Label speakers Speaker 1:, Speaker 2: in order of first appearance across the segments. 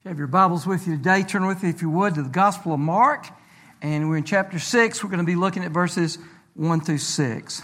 Speaker 1: If you have your Bibles with you today, turn with me, if you would, to the Gospel of Mark. And we're in chapter 6. We're going to be looking at verses 1 through 6.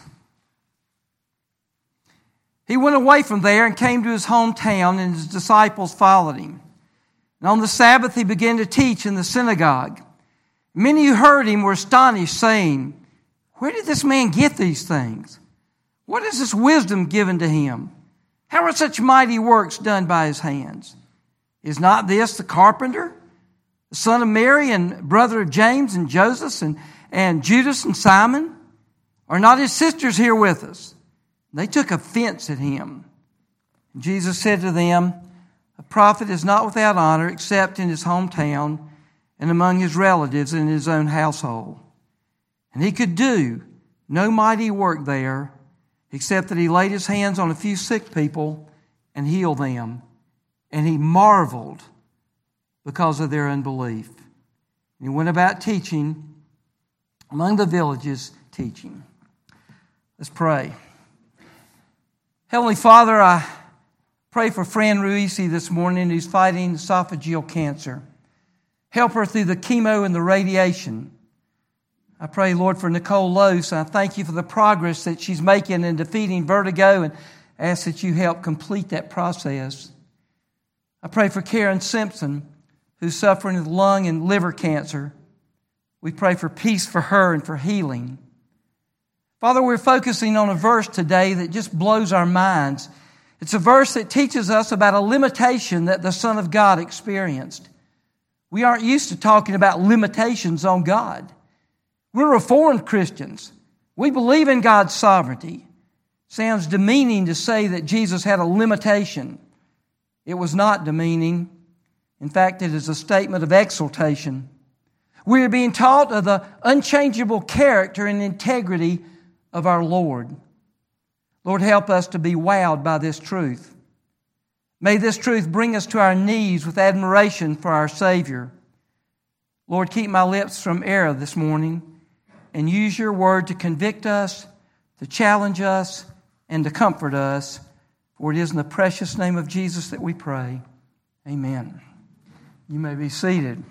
Speaker 1: He went away from there and came to his hometown, and his disciples followed him. And on the Sabbath he began to teach in the synagogue. Many who heard him were astonished, saying, "Where did this man get these things? What is this wisdom given to him? How are such mighty works done by his hands? Is not this the carpenter, the son of Mary and brother of James and Joseph and Judas and Simon? Are not his sisters here with us?" They took offense at him. And Jesus said to them, "A prophet is not without honor except in his hometown and among his relatives and in his own household." And he could do no mighty work there except that he laid his hands on a few sick people and healed them. And he marveled because of their unbelief. And he went about teaching among the villages, teaching. Let's pray. Heavenly Father, I pray for Fran Ruisi this morning who's fighting esophageal cancer. Help her through the chemo and the radiation. I pray, Lord, for Nicole Lose. I thank you for the progress that she's making in defeating vertigo and ask that you help complete that process. I pray for Karen Simpson, who's suffering with lung and liver cancer. We pray for peace for her and for healing. Father, we're focusing on a verse today that just blows our minds. It's a verse that teaches us about a limitation that the Son of God experienced. We aren't used to talking about limitations on God. We're Reformed Christians. We believe in God's sovereignty. Sounds demeaning to say that Jesus had a limitation. It was not demeaning. In fact, it is a statement of exaltation. We are being taught of the unchangeable character and integrity of our Lord. Lord, help us to be wowed by this truth. May this truth bring us to our knees with admiration for our Savior. Lord, keep my lips from error this morning and use your word to convict us, to challenge us, and to comfort us. For it is in the precious name of Jesus that we pray. Amen. You may be seated.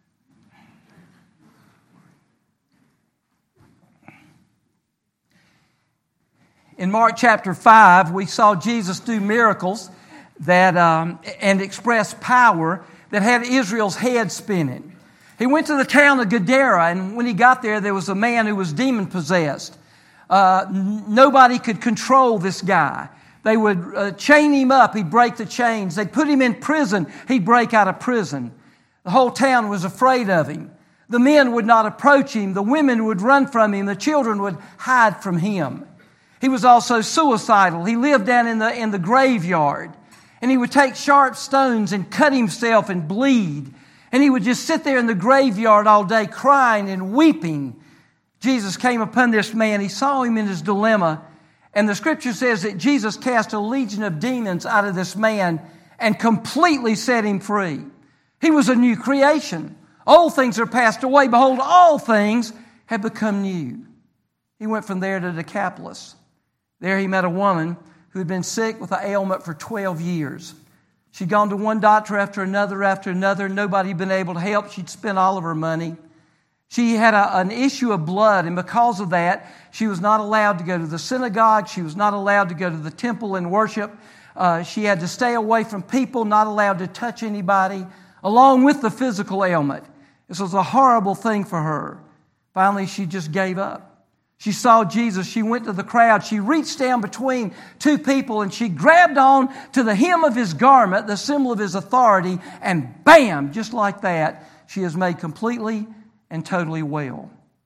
Speaker 1: In Mark chapter 5, we saw Jesus do miracles that and express power that had Israel's head spinning. He went to the town of Gadara, and when he got there, there was a man who was demon-possessed. Nobody could control this guy. They would chain him up. He'd break the chains. They'd put him in prison. He'd break out of prison. The whole town was afraid of him. The men would not approach him. The women would run from him. The children would hide from him. He was also suicidal. He lived down in the graveyard. And he would take sharp stones and cut himself and bleed. And he would just sit there in the graveyard all day crying and weeping. Jesus came upon this man. He saw him in his dilemma. And the scripture says that Jesus cast a legion of demons out of this man and completely set him free. He was a new creation. Old things are passed away. Behold, all things have become new. He went from there to Decapolis. There he met a woman who had been sick with an ailment for 12 years. She'd gone to one doctor after another. Nobody had been able to help. She'd spent all of her money. She had an issue of blood, and because of that, she was not allowed to go to the synagogue. She was not allowed to go to the temple and worship. She had to stay away from people, not allowed to touch anybody, along with the physical ailment. This was a horrible thing for her. Finally, she just gave up. She saw Jesus. She went to the crowd. She reached down between two people, and she grabbed on to the hem of his garment, the symbol of his authority, and bam, just like that, she is made completely and totally well.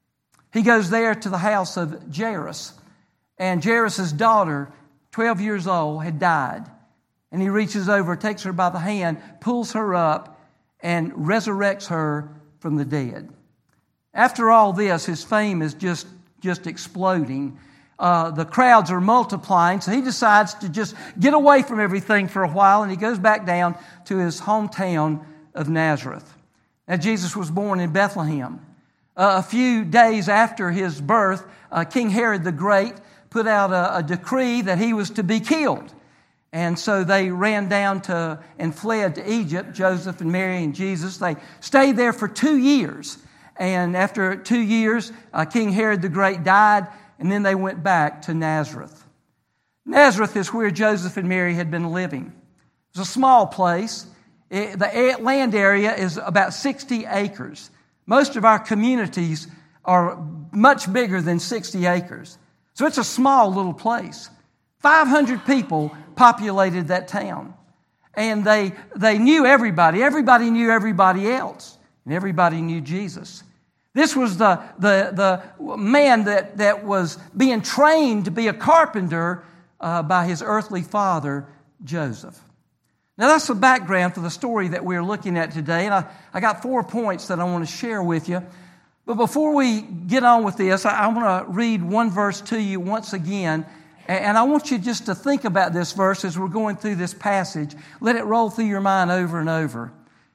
Speaker 1: He goes there to the house of Jairus. And Jairus' daughter, 12 years old, had died. And he reaches over, takes her by the hand, pulls her up, and resurrects her from the dead. After all this, his fame is just exploding. The crowds are multiplying, so he decides to just get away from everything for a while, and he goes back down to his hometown of Nazareth. Now, Jesus was born in Bethlehem. A few days after his birth, King Herod the Great put out a decree that he was to be killed. And so they ran down to and fled to Egypt, Joseph and Mary and Jesus. They stayed there for 2 years. And after 2 years, King Herod the Great died, and then they went back to Nazareth. Nazareth is where Joseph and Mary had been living. It was a small place. The land area is about 60 acres. Most of our communities are much bigger than 60 acres. So it's a small little place. 500 people populated that town. And they knew everybody. Everybody knew everybody else. And everybody knew Jesus. This was the man that was being trained to be a carpenter by his earthly father, Joseph. Now that's the background for the story that we're looking at today. And I got 4 points that I want to share with you. But before we get on with this, I want to read one verse to you once again. And I want you just to think about this verse as we're going through this passage. Let it roll through your mind over and over.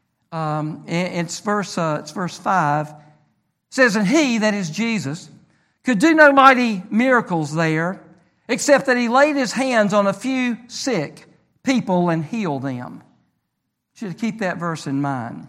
Speaker 1: It's verse 5. It says, "And he," that is Jesus, "could do no mighty miracles there, except that he laid his hands on a few sick people and healed them." You should keep that verse in mind.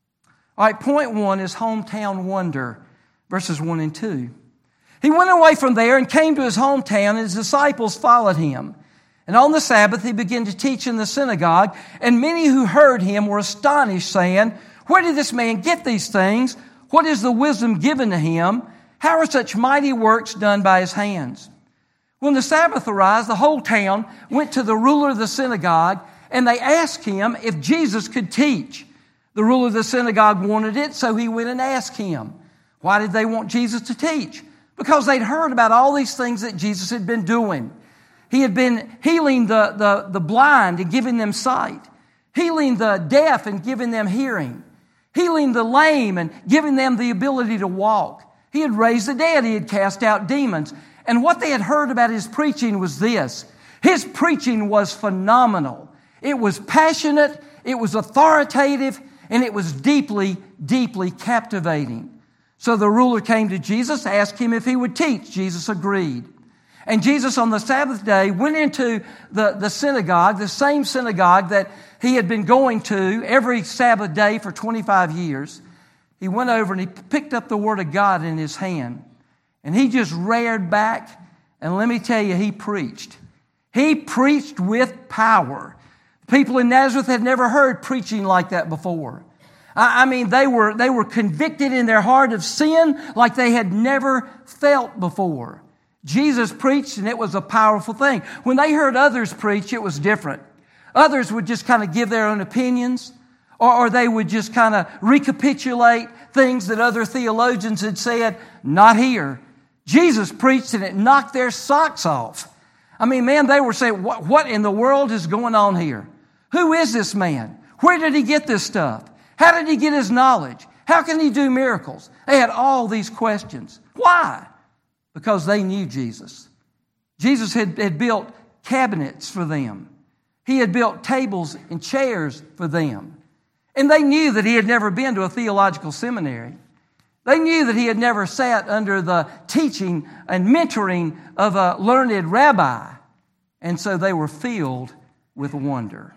Speaker 1: All right, point 1 is hometown wonder, verses 1 and 2. "He went away from there and came to his hometown, and his disciples followed him. And on the Sabbath he began to teach in the synagogue, and many who heard him were astonished, saying, 'Where did this man get these things? What is the wisdom given to him? How are such mighty works done by his hands?' When the Sabbath arrived, the whole town went to the ruler of the synagogue, and they asked him if Jesus could teach. The ruler of the synagogue wanted it, so he went and asked him. Why did they want Jesus to teach? Because they'd heard about all these things that Jesus had been doing. He had been healing the blind and giving them sight, healing the deaf and giving them hearing, healing the lame and giving them the ability to walk. He had raised the dead. He had cast out demons. And what they had heard about his preaching was this. His preaching was phenomenal. It was passionate, it was authoritative, and it was deeply, deeply captivating. So the ruler came to Jesus, asked him if he would teach. Jesus agreed. And Jesus on the Sabbath day went into the synagogue, the same synagogue that he had been going to every Sabbath day for 25 years. He went over and he picked up the Word of God in his hand. And he just reared back, and let me tell you, he preached. He preached with power. People in Nazareth had never heard preaching like that before. I mean, they were convicted in their heart of sin like they had never felt before. Jesus preached, and it was a powerful thing. When they heard others preach, it was different. Others would just kind of give their own opinions, or they would just kind of recapitulate things that other theologians had said. Not here. Jesus preached, and it knocked their socks off. I mean, man, they were saying, what in the world is going on here? Who is this man? Where did he get this stuff? How did he get his knowledge? How can he do miracles? They had all these questions. Why? Because they knew Jesus. Jesus had built cabinets for them. He had built tables and chairs for them. And they knew that he had never been to a theological seminary. They knew that he had never sat under the teaching and mentoring of a learned rabbi. And so they were filled with wonder.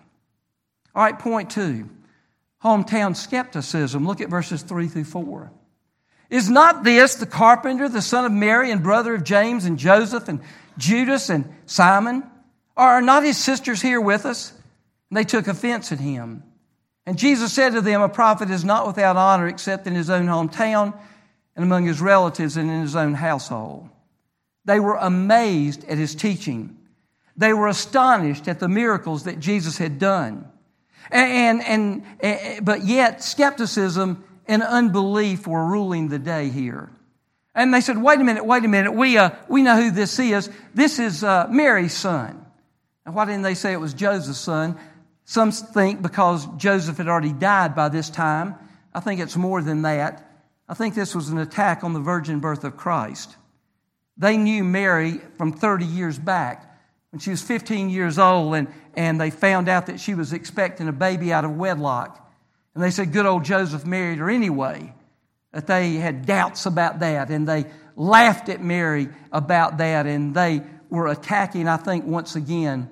Speaker 1: All right, point 2. Hometown skepticism. Look at verses 3 through 4. Is not this the carpenter, the son of Mary and brother of James and Joseph and Judas and Simon? Are not his sisters here with us? And they took offense at him. And Jesus said to them, a prophet is not without honor except in his own hometown and among his relatives and in his own household. They were amazed at his teaching. They were astonished at the miracles that Jesus had done. But yet skepticism and unbelief were ruling the day here. And they said, wait a minute, we know who this is. This is Mary's son. And why didn't they say it was Joseph's son? Some think because Joseph had already died by this time. I think it's more than that. I think this was an attack on the virgin birth of Christ. They knew Mary from 30 years back when she was 15 years old, and they found out that she was expecting a baby out of wedlock. And they said, good old Joseph married her anyway. That they had doubts about that, and they laughed at Mary about that, and they were attacking, I think, once again,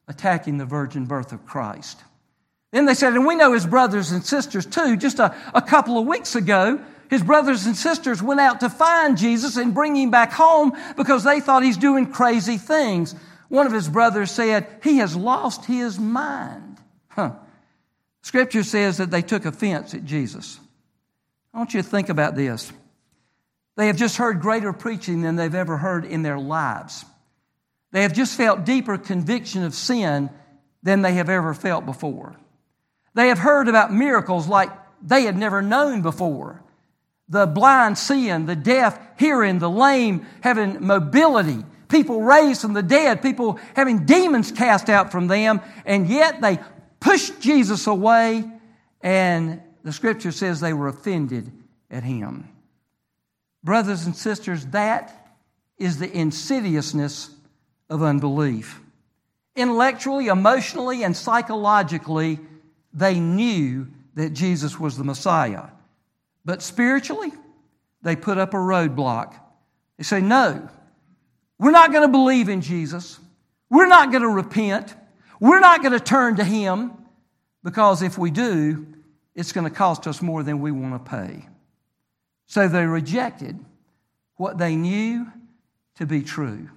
Speaker 1: attacking the virgin birth of Christ. Then they said, and we know his brothers and sisters too. Just a couple of weeks ago, his brothers and sisters went out to find Jesus and bring him back home because they thought he's doing crazy things. One of his brothers said, he has lost his mind. Scripture says that they took offense at Jesus. I want you to think about this. They have just heard greater preaching than they've ever heard in their lives. They have just felt deeper conviction of sin than they have ever felt before. They have heard about miracles like they had never known before. The blind seeing, the deaf hearing, the lame having mobility, people raised from the dead, people having demons cast out from them, and yet they pushed Jesus away, and the Scripture says they were offended at him. Brothers and sisters, that is the insidiousness of unbelief. Intellectually, emotionally, and psychologically, they knew that Jesus was the Messiah. But spiritually, they put up a roadblock. They say, no, we're not going to believe in Jesus. We're not going to repent. We're not going to turn to him, because if we do, it's going to cost us more than we want to pay. So they rejected what they knew to be true.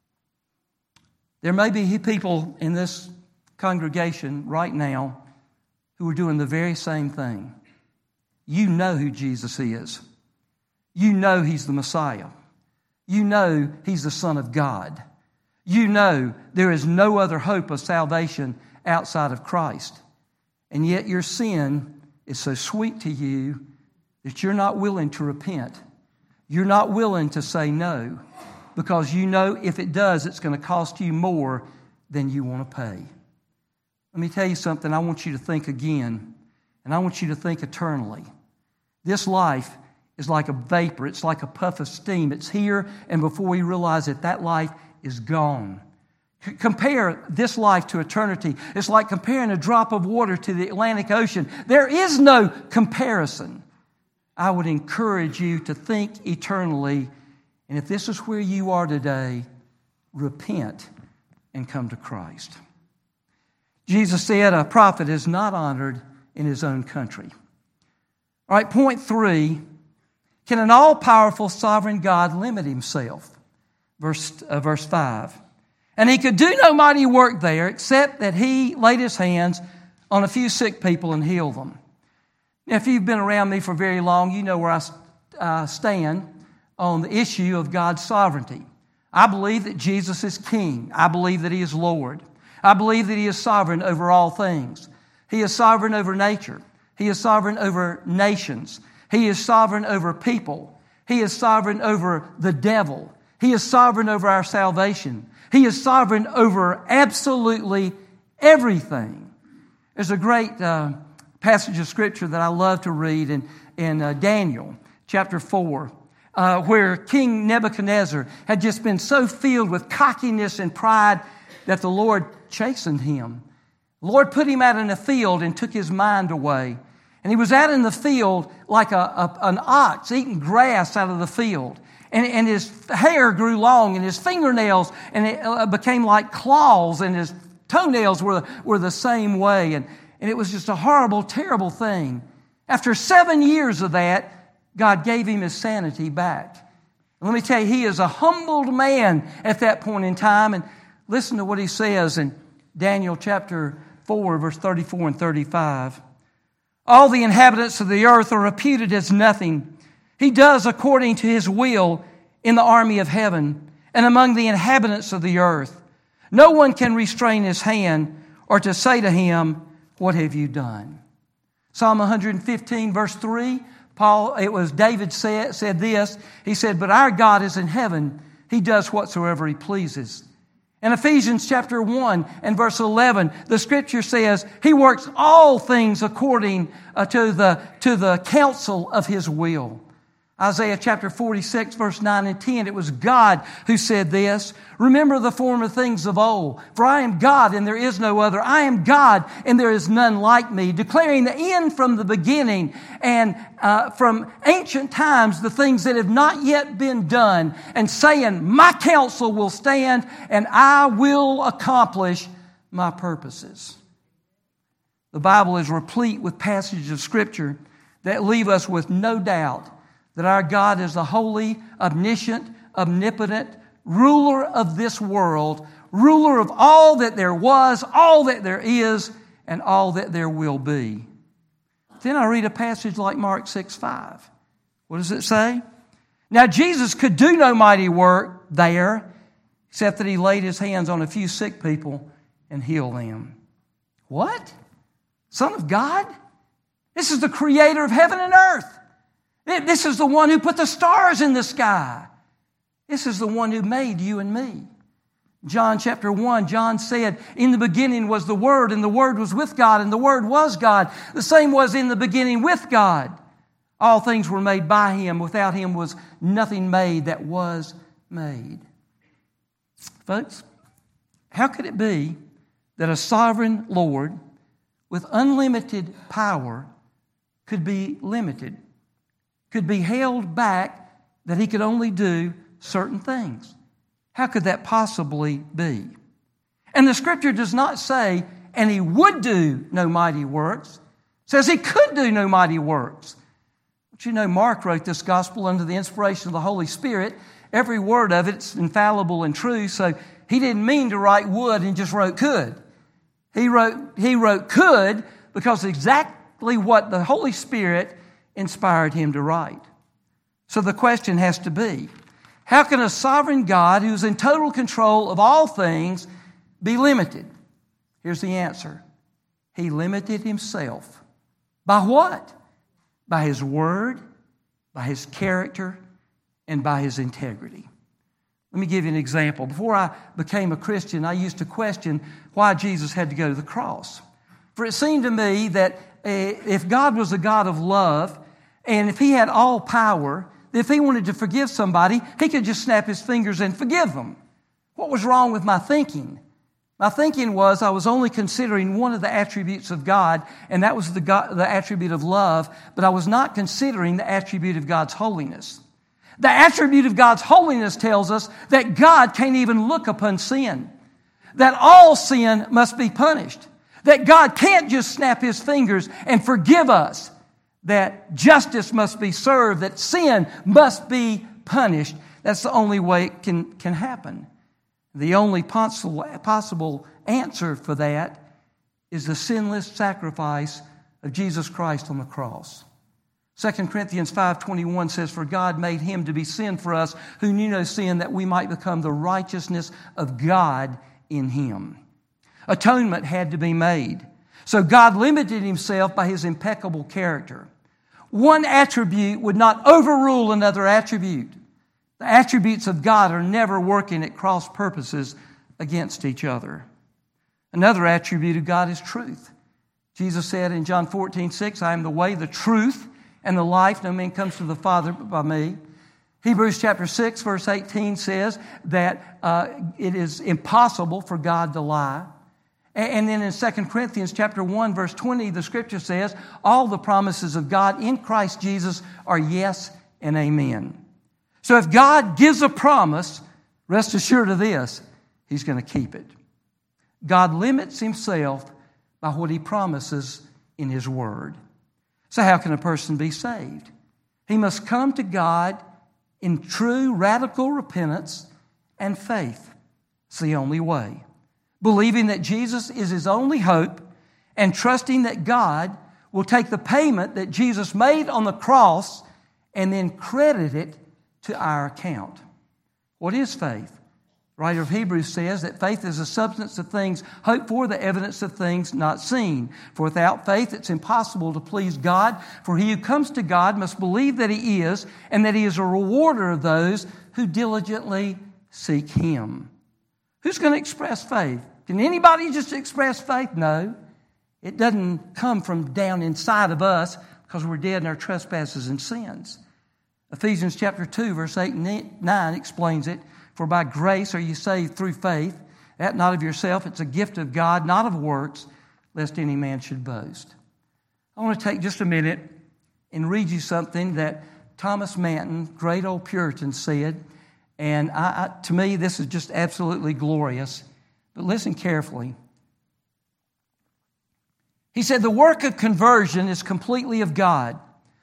Speaker 1: There may be people in this congregation right now who are doing the very same thing. You know who Jesus is. You know he's the Messiah. You know he's the Son of God. You know there is no other hope of salvation outside of Christ. And yet your sin is so sweet to you that you're not willing to repent. You're not willing to say no, because you know if it does, it's going to cost you more than you want to pay. Let me tell you something. I want you to think again, and I want you to think eternally. This life is like a vapor. It's like a puff of steam. It's here, and before we realize it, that life is gone. Compare this life to eternity. It's like comparing a drop of water to the Atlantic Ocean. There is no comparison. I would encourage you to think eternally, and if this is where you are today, repent and come to Christ. Jesus said a prophet is not honored in his own country. All right, point 3, can an all-powerful sovereign God limit himself? Verse 5. And he could do no mighty work there except that he laid his hands on a few sick people and healed them. Now, if you've been around me for very long, you know where I stand on the issue of God's sovereignty. I believe that Jesus is King. I believe that he is Lord. I believe that he is sovereign over all things. He is sovereign over nature. He is sovereign over nations. He is sovereign over people. He is sovereign over the devil. He is sovereign over our salvation. He is sovereign over absolutely everything. There's a great passage of Scripture that I love to read in Daniel chapter 4, where King Nebuchadnezzar had just been so filled with cockiness and pride that the Lord chastened him. The Lord put him out in a field and took his mind away. And he was out in the field like an ox eating grass out of the field. And his hair grew long, and his fingernails and it became like claws, and his toenails were the same way. And it was just a horrible, terrible thing. After 7 years of that, God gave him his sanity back. And let me tell you, he is a humbled man at that point in time. And listen to what he says in Daniel chapter 4, verse 34 and 35. All the inhabitants of the earth are reputed as nothing. He does according to his will in the army of heaven and among the inhabitants of the earth. No one can restrain his hand or to say to him, what have you done? Psalm 115, verse 3, David said this. He said, but our God is in heaven. He does whatsoever he pleases. In Ephesians chapter 1 and verse 11, the Scripture says, he works all things according to the counsel of his will. Isaiah chapter 46, verse 9 and 10, it was God who said this, remember the former things of old, for I am God and there is no other. I am God and there is none like me, declaring the end from the beginning and from ancient times the things that have not yet been done, and saying, my counsel will stand and I will accomplish my purposes. The Bible is replete with passages of Scripture that leave us with no doubt that our God is the holy, omniscient, omnipotent ruler of this world, ruler of all that there was, all that there is, and all that there will be. Then I read a passage like Mark 6:5. What does it say? Now Jesus could do no mighty work there, except that he laid his hands on a few sick people and healed them. What? Son of God? This is the creator of heaven and earth. This is the one who put the stars in the sky. This is the one who made you and me. John chapter 1, John said, in the beginning was the Word, and the Word was with God, and the Word was God. The same was in the beginning with God. All things were made by Him. Without Him was nothing made that was made. Folks, how could it be that a sovereign Lord with unlimited power could be limited, could be held back, that He could only do certain things? How could that possibly be? And the Scripture does not say, and He would do no mighty works. It says He could do no mighty works. But you know, Mark wrote this gospel under the inspiration of the Holy Spirit. Every word of it's infallible and true, so he didn't mean to write would and just wrote could. He wrote could because exactly what the Holy Spirit inspired him to write. So the question has to be, how can a sovereign God who's in total control of all things be limited? Here's the answer. He limited Himself. By what? By His Word, by His character, and by His integrity. Let me give you an example. Before I became a Christian, I used to question why Jesus had to go to the cross. For it seemed to me that if God was a God of love, and if He had all power, if He wanted to forgive somebody, He could just snap His fingers and forgive them. What was wrong with my thinking? My thinking was I was only considering one of the attributes of God, and that was the attribute of love, but I was not considering the attribute of God's holiness. The attribute of God's holiness tells us that God can't even look upon sin, that all sin must be punished, that God can't just snap His fingers and forgive us, that justice must be served, that sin must be punished. That's the only way it can happen. The only possible answer for that is the sinless sacrifice of Jesus Christ on the cross. 2 Corinthians 5:21 says, for God made Him to be sin for us who knew no sin, that we might become the righteousness of God in Him. Atonement had to be made. So God limited Himself by His impeccable character. One attribute would not overrule another attribute. The attributes of God are never working at cross purposes against each other. Another attribute of God is truth. Jesus said in John 14:6, I am the way, the truth, and the life. No man comes to the Father but by me. Hebrews chapter 6, verse 18 says that it is impossible for God to lie. And then in 2 Corinthians chapter 1, verse 20, the Scripture says, all the promises of God in Christ Jesus are yes and amen. So if God gives a promise, rest assured of this, He's going to keep it. God limits Himself by what He promises in His Word. So how can a person be saved? He must come to God in true radical repentance and faith. It's the only way. Believing that Jesus is His only hope and trusting that God will take the payment that Jesus made on the cross and then credit it to our account. What is faith? The writer of Hebrews says that faith is the substance of things hoped for, the evidence of things not seen. For without faith it's impossible to please God, for he who comes to God must believe that He is, and that He is a rewarder of those who diligently seek Him. Who's going to express faith? Can anybody just express faith? No. It doesn't come from down inside of us because we're dead in our trespasses and sins. Ephesians chapter 2, verse 8 and 9 explains it. For by grace are you saved through faith, that not of yourself, it's a gift of God, not of works, lest any man should boast. I want to take just a minute and read you something that Thomas Manton, great old Puritan, said. And to me, this is just absolutely glorious. But listen carefully. He said the work of conversion is completely of God.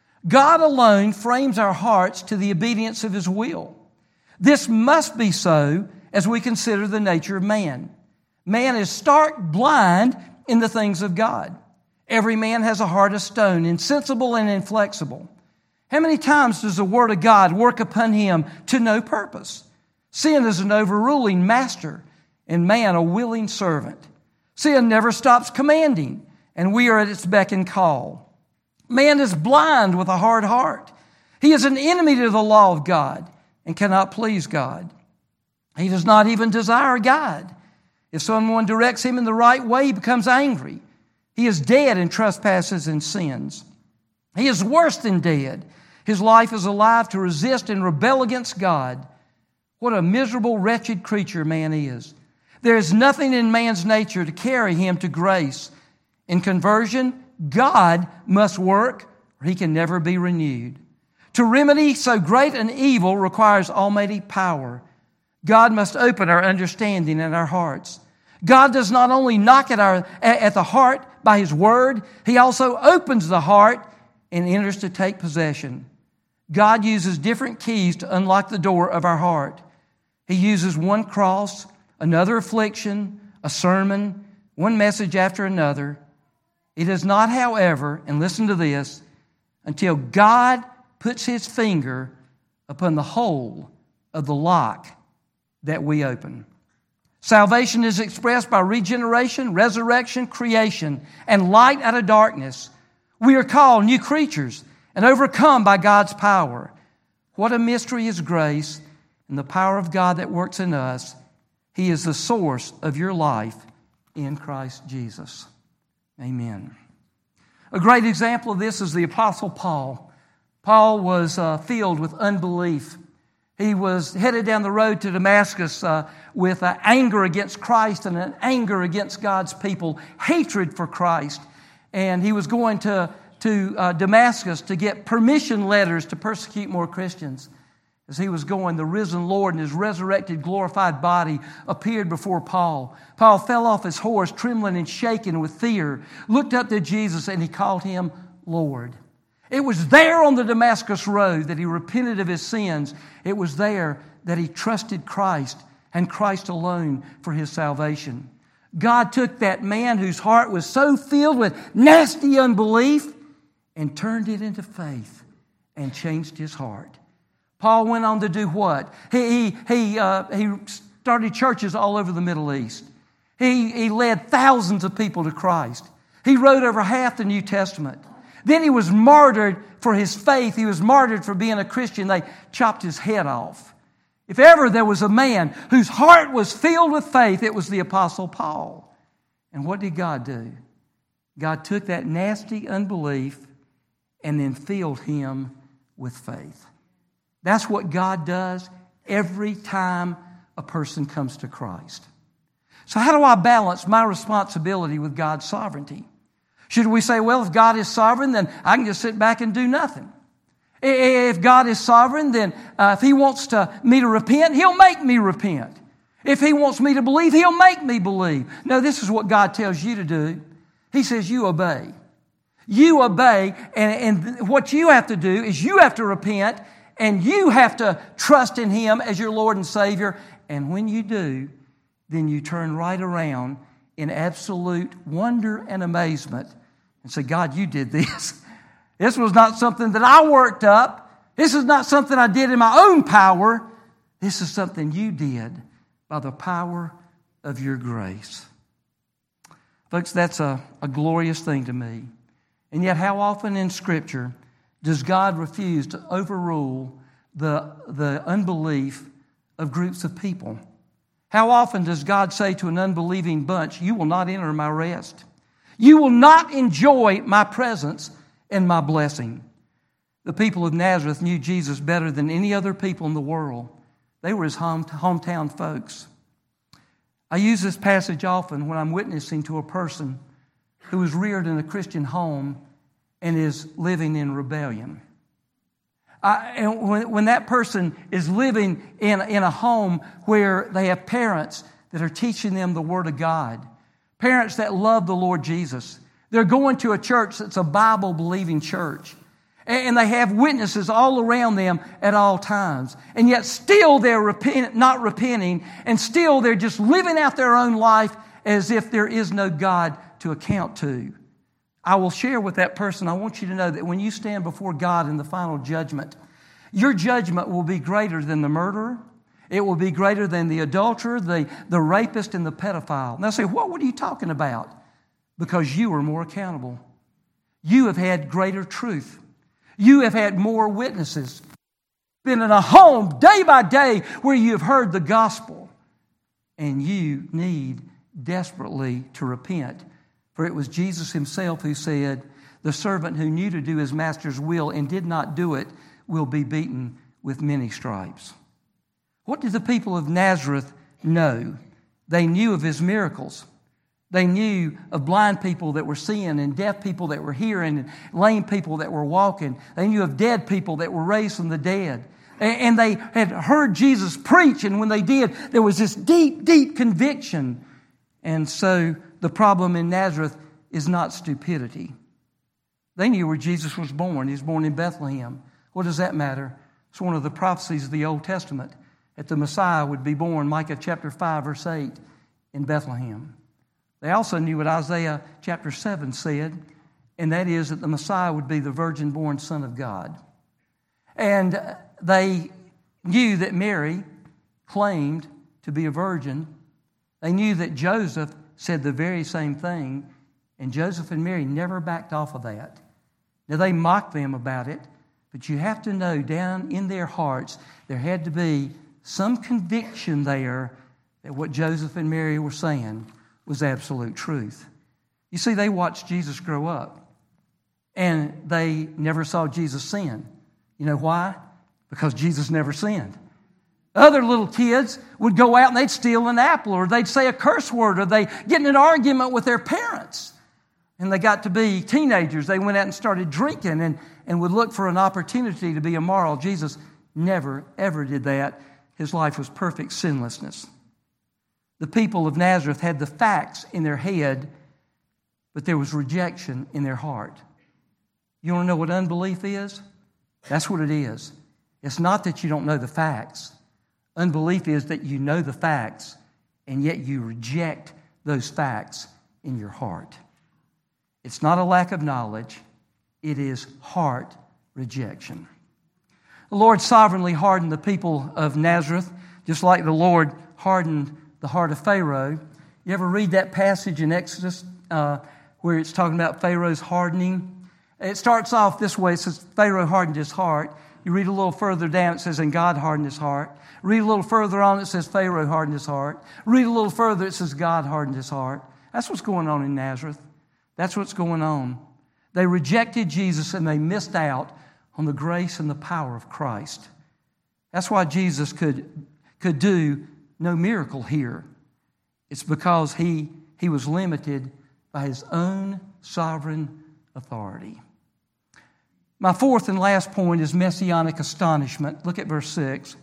Speaker 1: God alone frames our hearts to the obedience of His will. This must be so as we consider the nature of man. Man is stark blind in the things of God. Every man has a heart of stone, insensible and inflexible. How many times does the Word of God work upon him to no purpose? Sin is an overruling master, and man a willing servant. Sin never stops commanding, and we are at its beck and call. Man is blind with a hard heart. He is an enemy to the law of God and cannot please God. He does not even desire God. If someone directs him in the right way, he becomes angry. He is dead in trespasses and sins. He is worse than dead. His life is alive to resist and rebel against God. What a miserable, wretched creature man is. There is nothing in man's nature to carry him to grace. In conversion, God must work or he can never be renewed. To remedy so great an evil requires almighty power. God must open our understanding and our hearts. God does not only knock at the heart by His Word, He also opens the heart and enters to take possession. God uses different keys to unlock the door of our heart. He uses one cross, another affliction, a sermon, one message after another. It is not, however, and listen to this, until God puts His finger upon the hole of the lock that we open. Salvation is expressed by regeneration, resurrection, creation, and light out of darkness. We are called new creatures and overcome by God's power. What a mystery is grace and the power of God that works in us. He is the source of your life in Christ Jesus. Amen. A great example of this is the Apostle Paul. Paul was filled with unbelief. He was headed down the road to Damascus with anger against Christ and an anger against God's people, hatred for Christ. And he was going to Damascus to get permission letters to persecute more Christians. As he was going, the risen Lord in His resurrected, glorified body appeared before Paul. Paul fell off his horse, trembling and shaken with fear, looked up to Jesus, and he called Him Lord. It was there on the Damascus road that he repented of his sins. It was there that he trusted Christ and Christ alone for his salvation. God took that man whose heart was so filled with nasty unbelief and turned it into faith and changed his heart. Paul went on to do what? He started churches all over the Middle East. He led thousands of people to Christ. He wrote over half the New Testament. Then he was martyred for his faith. He was martyred for being a Christian. They chopped his head off. If ever there was a man whose heart was filled with faith, it was the Apostle Paul. And what did God do? God took that nasty unbelief and then filled him with faith. That's what God does every time a person comes to Christ. So how do I balance my responsibility with God's sovereignty? Should we say, well, if God is sovereign, then I can just sit back and do nothing? If God is sovereign, then if He wants me to repent, He'll make me repent. If He wants me to believe, He'll make me believe. No, this is what God tells you to do. He says you obey. You obey, and what you have to do is you have to repent, and you have to trust in Him as your Lord and Savior. And when you do, then you turn right around in absolute wonder and amazement and say, God, you did this. This was not something that I worked up. This is not something I did in my own power. This is something you did by the power of your grace. Folks, that's a glorious thing to me. And yet how often in Scripture does God refuse to overrule the unbelief of groups of people? How often does God say to an unbelieving bunch, you will not enter my rest? You will not enjoy my presence and my blessing. The people of Nazareth knew Jesus better than any other people in the world. They were His hometown folks. I use this passage often when I'm witnessing to a person who was reared in a Christian home and is living in rebellion. And when that person is living in a home where they have parents that are teaching them the Word of God, parents that love the Lord Jesus, They're going to a church that's a Bible-believing church. And they have witnesses all around them at all times. And yet still they're not repenting, and still they're just living out their own life as if there is no God to account to. I will share with that person, I want you to know that when you stand before God in the final judgment, your judgment will be greater than the murderer. It will be greater than the adulterer, the rapist, and the pedophile. And they'll say, what are you talking about? Because you are more accountable. You have had greater truth. You have had more witnesses. Been in a home day by day where you have heard the gospel. And you need desperately to repent. For it was Jesus himself who said, the servant who knew to do his master's will and did not do it will be beaten with many stripes. What did the people of Nazareth know? They knew of his miracles. They knew of blind people that were seeing, and deaf people that were hearing, and lame people that were walking. They knew of dead people that were raised from the dead. And they had heard Jesus preach, and when they did, there was this deep, deep conviction. And so the problem in Nazareth is not stupidity. They knew where Jesus was born. He was born in Bethlehem. What does that matter? It's one of the prophecies of the Old Testament, that the Messiah would be born, Micah chapter 5, verse 8, in Bethlehem. They also knew what Isaiah chapter 7 said, and that is that the Messiah would be the virgin-born Son of God. And they knew that Mary claimed to be a virgin. They knew that Joseph said the very same thing, and Joseph and Mary never backed off of that. Now, they mocked them about it, but you have to know down in their hearts there had to be some conviction there that what Joseph and Mary were saying was absolute truth. You see, they watched Jesus grow up, and they never saw Jesus sin. You know why? Because Jesus never sinned. Other little kids would go out and they'd steal an apple, or they'd say a curse word, or they get in an argument with their parents. And they got to be teenagers. They went out and started drinking and would look for an opportunity to be immoral. Jesus never, ever did that. His life was perfect sinlessness. The people of Nazareth had the facts in their head, but there was rejection in their heart. You want to know what unbelief is? That's what it is. It's not that you don't know the facts. Unbelief is that you know the facts, and yet you reject those facts in your heart. It's not a lack of knowledge. It is heart rejection. The Lord sovereignly hardened the people of Nazareth, just like the Lord hardened the heart of Pharaoh. You ever read that passage in Exodus where it's talking about Pharaoh's hardening? It starts off this way. It says, Pharaoh hardened his heart. You read a little further down, it says, and God hardened his heart. Read a little further on, it says, Pharaoh hardened his heart. Read a little further, it says, God hardened his heart. That's what's going on in Nazareth. That's what's going on. They rejected Jesus, and they missed out on the grace and the power of Christ. That's why Jesus could do no miracle here. It's because he was limited by his own sovereign authority. My fourth and last point is messianic astonishment. Look at verse 6.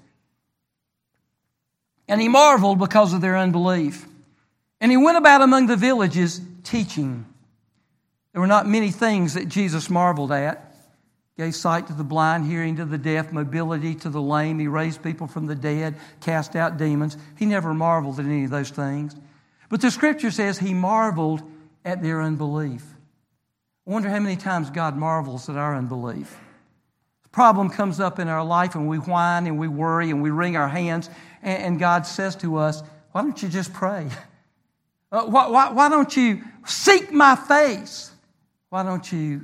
Speaker 1: And he marveled because of their unbelief. And he went about among the villages teaching. There were not many things that Jesus marveled at. Gave sight to the blind, hearing to the deaf, mobility to the lame. He raised people from the dead, cast out demons. He never marveled at any of those things. But the Scripture says he marveled at their unbelief. I wonder how many times God marvels at our unbelief. The problem comes up in our life and we whine and we worry and we wring our hands, and God says to us, why don't you just pray? Why don't you seek my face? Why don't you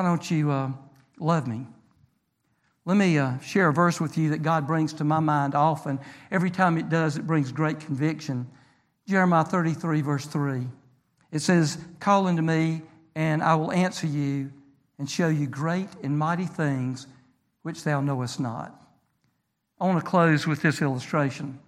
Speaker 1: love me? Let me share a verse with you that God brings to my mind often. Every time it does, it brings great conviction. Jeremiah 33, verse 3. It says, call unto me, and I will answer you and show you great and mighty things which thou knowest not. I want to close with this illustration.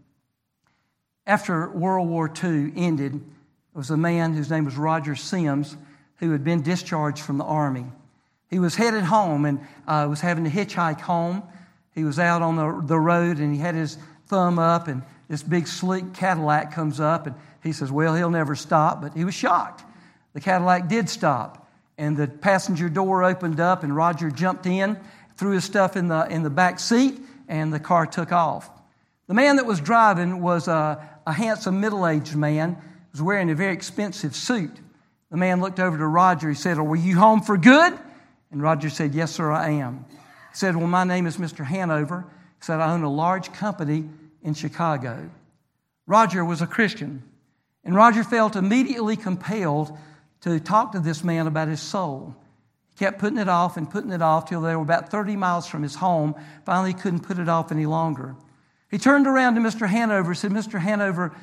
Speaker 1: After World War II ended, there was a man whose name was Roger Sims who had been discharged from the Army. He was headed home and was having to hitchhike home. He was out on the road and he had his thumb up, and this big sleek Cadillac comes up, and he says, well, he'll never stop. But he was shocked. The Cadillac did stop. and the passenger door opened up, and Roger jumped in, threw his stuff in the back seat, and the car took off. The man that was driving was a handsome middle-aged man. He was wearing a very expensive suit. The man looked over to Roger. He said, "Were you home for good?" And Roger said, "Yes, sir, I am." He said, "Well, my name is Mr. Hanover." He said, "I own a large company in Chicago." Roger was a Christian, and Roger felt immediately compelled to talk to this man about his soul. He kept putting it off till they were about 30 miles from his home. Finally, he couldn't put it off any longer. He turned around to Mr. Hanover and said, Mr. Hanover,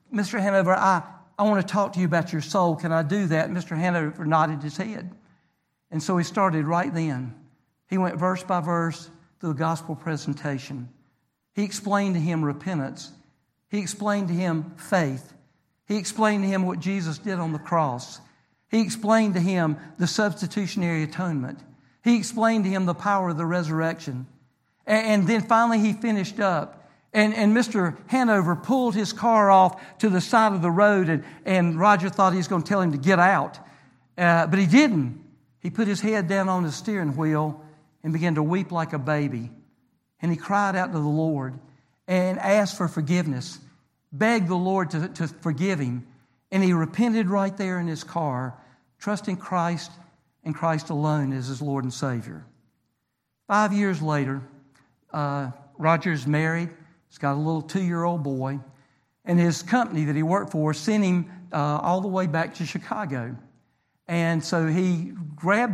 Speaker 1: I want to talk to you about your soul. Can I do that?" Mr. Hanover nodded his head. And so he started right then. He went verse by verse through a gospel presentation. He explained to him repentance. He explained to him faith. He explained to him what Jesus did on the cross. He explained to him the substitutionary atonement. He explained to him the power of the resurrection. And then finally he finished up. And Mr. Hanover pulled his car off to the side of the road, and Roger thought he was going to tell him to get out. But he didn't. He put his head down on the steering wheel and began to weep like a baby. And he cried out to the Lord and asked for forgiveness, begged the Lord to forgive him. And he repented right there in his car, trusting Christ and Christ alone as his Lord and Savior. 5 years later, Roger's married. He's got a little 2-year-old boy. And his company that he worked for sent him all the way back to Chicago. And so he grabbed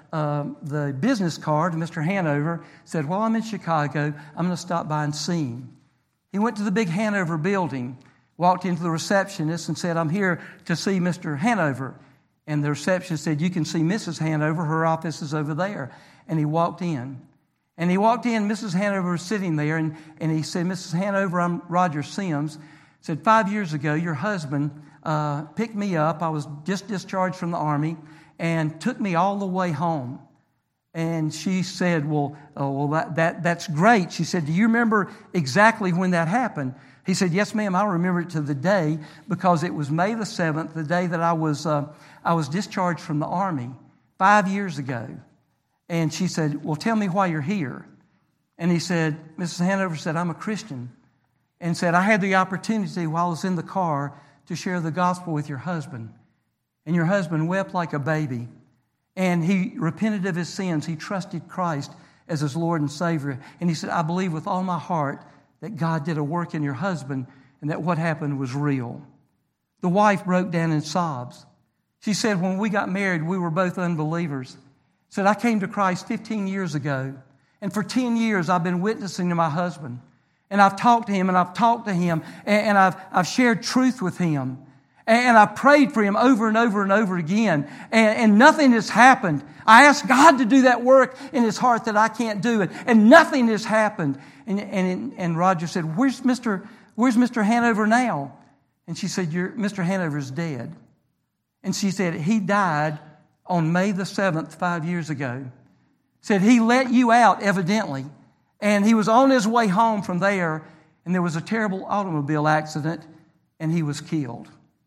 Speaker 1: the business card to Mr. Hanover, said, "While I'm in Chicago, I'm going to stop by and see him." He went to the big Hanover building, walked into the receptionist and said, "I'm here to see Mr. Hanover." And the receptionist said, "You can see Mrs. Hanover. Her office is over there." And he walked in. And he walked in, Mrs. Hanover was sitting there, and he said, "Mrs. Hanover, I'm Roger Sims." He said, 5 years ago, your husband picked me up. I was just discharged from the Army and took me all the way home." And she said, well, that's great. She said, "Do you remember exactly when that happened?" He said, "Yes, ma'am, I remember it to the day because it was May the 7th, the day that I was discharged from the Army 5 years ago." And she said, "Well, tell me why you're here." And he said, Mrs. Hanover said, "I'm a Christian." And said, "I had the opportunity while I was in the car to share the gospel with your husband. And your husband wept like a baby. And he repented of his sins. He trusted Christ as his Lord and Savior. And he said, I believe with all my heart that God did a work in your husband and that what happened was real." The wife broke down in sobs. She said, "When we got married, we were both unbelievers." Said, "I came to Christ 15 years ago. And for 10 years, I've been witnessing to my husband. And I've talked to him and I've talked to him. And I've shared truth with him. And I prayed for him over and over and over again. And nothing has happened. I asked God to do that work in his heart that I can't do it. And nothing has happened." And Roger said, Where's Mr. Hanover now?" And she said, "Mr. Hanover's dead." And she said, "He died on May the 7th, 5 years ago." Said, "He let you out, evidently. And he was on his way home from there, and there was a terrible automobile accident, and he was killed."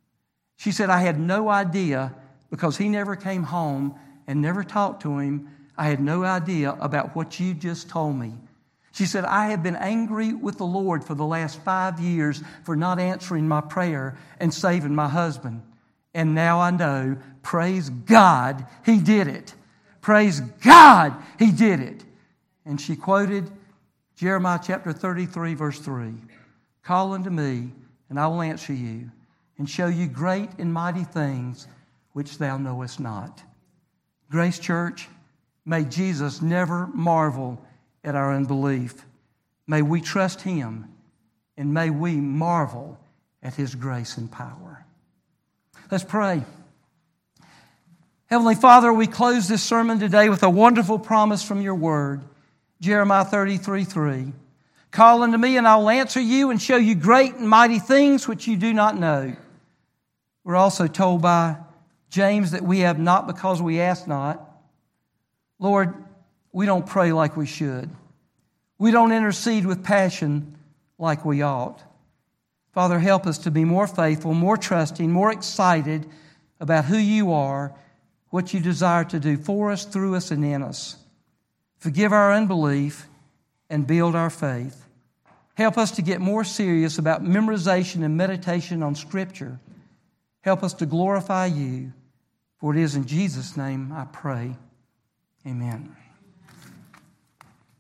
Speaker 1: She said, "I had no idea because he never came home and never talked to him. I had no idea about what you just told me." She said, "I have been angry with the Lord for the last 5 years for not answering my prayer and saving my husband. And now I know, praise God, he did it. Praise God, he did it." And she quoted Jeremiah chapter 33, verse 3. "Call unto me, and I will answer you, and show you great and mighty things which thou knowest not." Grace Church, may Jesus never marvel at our unbelief. May we trust him, and may we marvel at his grace and power. Let's pray. Heavenly Father, we close this sermon today with a wonderful promise from your word. Jeremiah 33:3. "Call unto me, and I will answer you and show you great and mighty things which you do not know." We're also told by James that we have not because we ask not. Lord, we don't pray like we should. We don't intercede with passion like we ought. Father, help us to be more faithful, more trusting, more excited about who you are, what you desire to do for us, through us, and in us. Forgive our unbelief and build our faith. Help us to get more serious about memorization and meditation on Scripture. Help us to glorify you. For it is in Jesus' name I pray. Amen.